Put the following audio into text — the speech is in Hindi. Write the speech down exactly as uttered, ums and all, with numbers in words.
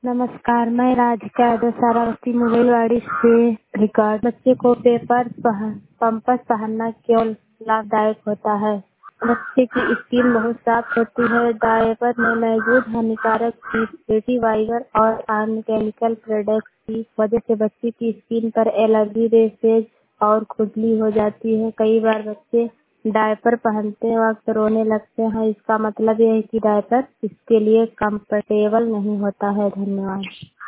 नमस्कार, मैं राधिका दशहरावती मोबाइलवाड़ी से रिकॉर्ड। बच्चे को पैम्पर्स पहन पैम्पर्स पहनना केवल लाभदायक होता है। बच्चे की स्किन बहुत साफ होती है। डायपर में मौजूद हानिकारक फैटी फाइबर और अन्य केमिकल प्रोडक्ट्स की वजह से बच्चे की स्किन पर एलर्जी, रैशेज और खुजली हो जाती है। कई बार बच्चे डायपर पहनते वक्त रोने लगते हैं। इसका मतलब यह है कि डायपर इसके लिए कंफर्टेबल नहीं होता है। धन्यवाद।